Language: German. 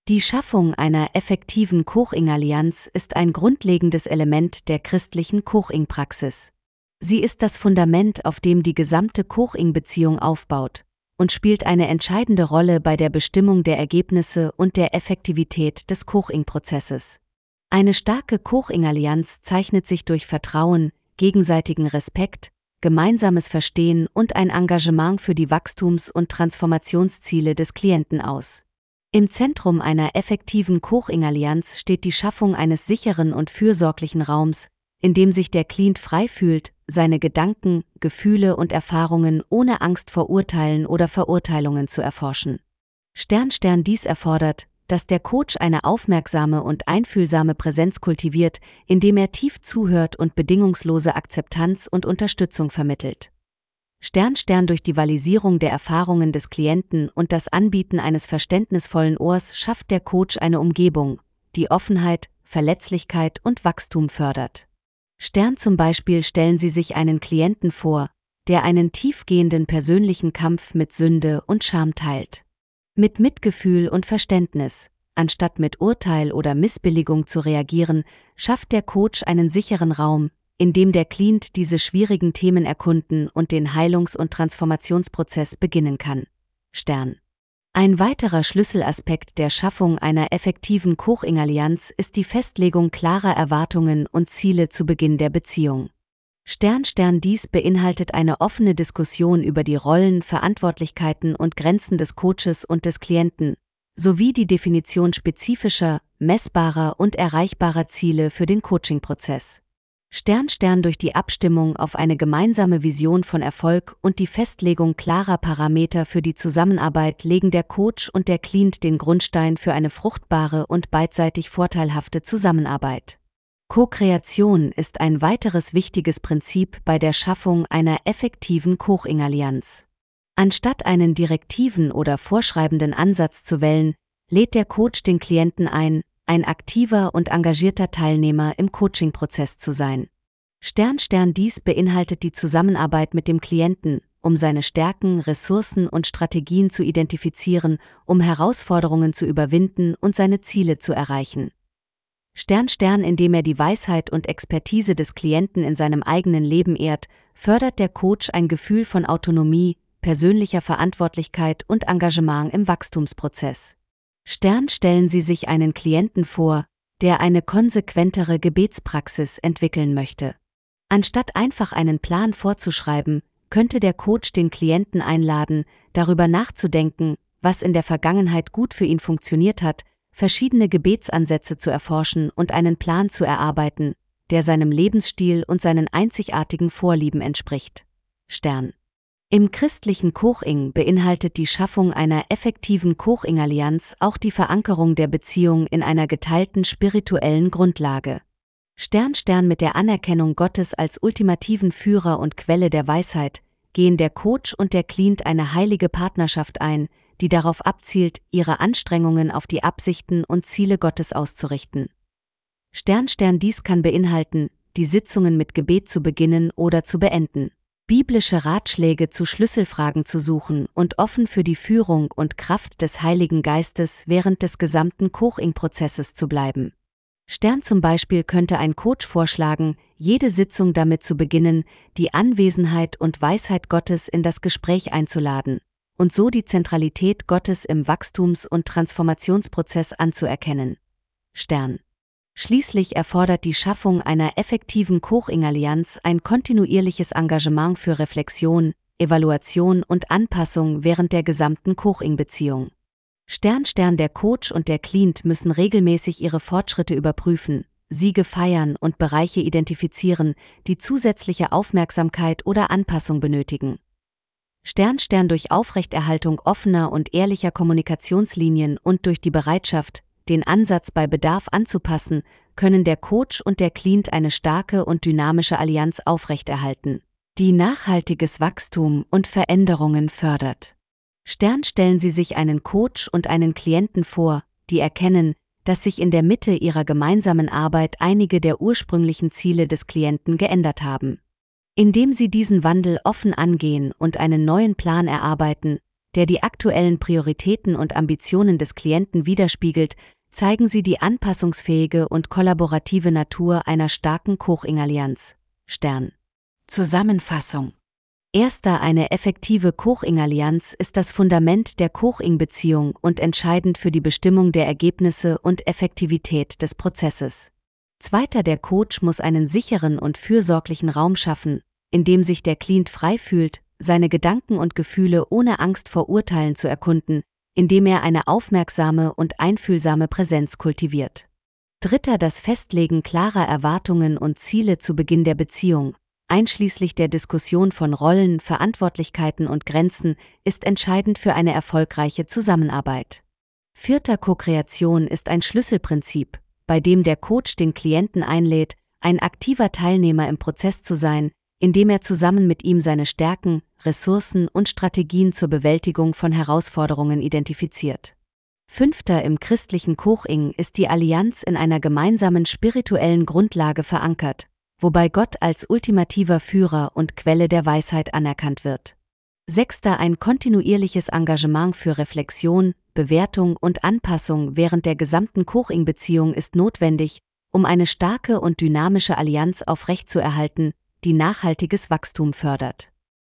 Die Schaffung einer effektiven Coaching-Allianz ist ein grundlegendes Element der christlichen Coaching-Praxis. Sie ist das Fundament, auf dem die gesamte Coaching-Beziehung aufbaut und spielt eine entscheidende Rolle bei der Bestimmung der Ergebnisse und der Effektivität des Coaching-Prozesses. Eine starke Coaching-Allianz zeichnet sich durch Vertrauen, gegenseitigen Respekt, gemeinsames Verstehen und ein Engagement für die Wachstums- und Transformationsziele des Klienten aus. Im Zentrum einer effektiven Coaching-Allianz steht die Schaffung eines sicheren und fürsorglichen Raums, in dem sich der Klient frei fühlt, seine Gedanken, Gefühle und Erfahrungen ohne Angst vor Urteilen oder Verurteilungen zu erforschen. Dies erfordert, dass der Coach eine aufmerksame und einfühlsame Präsenz kultiviert, indem er tief zuhört und bedingungslose Akzeptanz und Unterstützung vermittelt. Durch die Valisierung der Erfahrungen des Klienten und das Anbieten eines verständnisvollen Ohrs schafft der Coach eine Umgebung, die Offenheit, Verletzlichkeit und Wachstum fördert. Zum Beispiel stellen Sie sich einen Klienten vor, der einen tiefgehenden persönlichen Kampf mit Sünde und Scham teilt. Mit Mitgefühl und Verständnis, anstatt mit Urteil oder Missbilligung zu reagieren, schafft der Coach einen sicheren Raum, in dem der Klient diese schwierigen Themen erkunden und den Heilungs- und Transformationsprozess beginnen kann. Ein weiterer Schlüsselaspekt der Schaffung einer effektiven Coaching-Allianz ist die Festlegung klarer Erwartungen und Ziele zu Beginn der Beziehung. Dies beinhaltet eine offene Diskussion über die Rollen, Verantwortlichkeiten und Grenzen des Coaches und des Klienten, sowie die Definition spezifischer, messbarer und erreichbarer Ziele für den Coaching-Prozess. Durch die Abstimmung auf eine gemeinsame Vision von Erfolg und die Festlegung klarer Parameter für die Zusammenarbeit legen der Coach und der Klient den Grundstein für eine fruchtbare und beidseitig vorteilhafte Zusammenarbeit. Co-Kreation ist ein weiteres wichtiges Prinzip bei der Schaffung einer effektiven Coaching-Allianz. Anstatt einen direktiven oder vorschreibenden Ansatz zu wählen, lädt der Coach den Klienten ein aktiver und engagierter Teilnehmer im Coaching-Prozess zu sein. Dies beinhaltet die Zusammenarbeit mit dem Klienten, um seine Stärken, Ressourcen und Strategien zu identifizieren, um Herausforderungen zu überwinden und seine Ziele zu erreichen. Indem er die Weisheit und Expertise des Klienten in seinem eigenen Leben ehrt, fördert der Coach ein Gefühl von Autonomie, persönlicher Verantwortlichkeit und Engagement im Wachstumsprozess. Stellen Sie sich einen Klienten vor, der eine konsequentere Gebetspraxis entwickeln möchte. Anstatt einfach einen Plan vorzuschreiben, könnte der Coach den Klienten einladen, darüber nachzudenken, was in der Vergangenheit gut für ihn funktioniert hat, verschiedene Gebetsansätze zu erforschen und einen Plan zu erarbeiten, der seinem Lebensstil und seinen einzigartigen Vorlieben entspricht. Im christlichen Coaching beinhaltet die Schaffung einer effektiven Coaching-Allianz auch die Verankerung der Beziehung in einer geteilten spirituellen Grundlage. Mit der Anerkennung Gottes als ultimativen Führer und Quelle der Weisheit gehen der Coach und der Klient eine heilige Partnerschaft ein, die darauf abzielt, ihre Anstrengungen auf die Absichten und Ziele Gottes auszurichten. Dies kann beinhalten, die Sitzungen mit Gebet zu beginnen oder zu beenden, biblische Ratschläge zu Schlüsselfragen zu suchen und offen für die Führung und Kraft des Heiligen Geistes während des gesamten Coaching-Prozesses zu bleiben. Zum Beispiel könnte ein Coach vorschlagen, jede Sitzung damit zu beginnen, die Anwesenheit und Weisheit Gottes in das Gespräch einzuladen und so die Zentralität Gottes im Wachstums- und Transformationsprozess anzuerkennen. Schließlich erfordert die Schaffung einer effektiven Coaching-Allianz ein kontinuierliches Engagement für Reflexion, Evaluation und Anpassung während der gesamten Coaching-Beziehung. Der Coach und der Klient müssen regelmäßig ihre Fortschritte überprüfen, Siege feiern und Bereiche identifizieren, die zusätzliche Aufmerksamkeit oder Anpassung benötigen. Durch Aufrechterhaltung offener und ehrlicher Kommunikationslinien und durch die Bereitschaft, den Ansatz bei Bedarf anzupassen, können der Coach und der Klient eine starke und dynamische Allianz aufrechterhalten, die nachhaltiges Wachstum und Veränderungen fördert. Stellen Sie sich einen Coach und einen Klienten vor, die erkennen, dass sich in der Mitte ihrer gemeinsamen Arbeit einige der ursprünglichen Ziele des Klienten geändert haben. Indem sie diesen Wandel offen angehen und einen neuen Plan erarbeiten, der die aktuellen Prioritäten und Ambitionen des Klienten widerspiegelt, zeigen sie die anpassungsfähige und kollaborative Natur einer starken Koch-Ing-Allianz. Stern. Zusammenfassung. Eine effektive Koch-Ing-Allianz ist das Fundament der Koch-Ing-Beziehung und entscheidend für die Bestimmung der Ergebnisse und Effektivität des Prozesses. Der Coach muss einen sicheren und fürsorglichen Raum schaffen, in dem sich der Klient frei fühlt, seine Gedanken und Gefühle ohne Angst vor Urteilen zu erkunden, indem er eine aufmerksame und einfühlsame Präsenz kultiviert. Das Festlegen klarer Erwartungen und Ziele zu Beginn der Beziehung, einschließlich der Diskussion von Rollen, Verantwortlichkeiten und Grenzen, ist entscheidend für eine erfolgreiche Zusammenarbeit. Co-Kreation ist ein Schlüsselprinzip, bei dem der Coach den Klienten einlädt, ein aktiver Teilnehmer im Prozess zu sein, indem er zusammen mit ihm seine Stärken, Ressourcen und Strategien zur Bewältigung von Herausforderungen identifiziert. Im christlichen Koch-Ing ist die Allianz in einer gemeinsamen spirituellen Grundlage verankert, wobei Gott als ultimativer Führer und Quelle der Weisheit anerkannt wird. Ein kontinuierliches Engagement für Reflexion, Bewertung und Anpassung während der gesamten Koch-Ing-Beziehung ist notwendig, um eine starke und dynamische Allianz aufrechtzuerhalten, die nachhaltiges Wachstum fördert.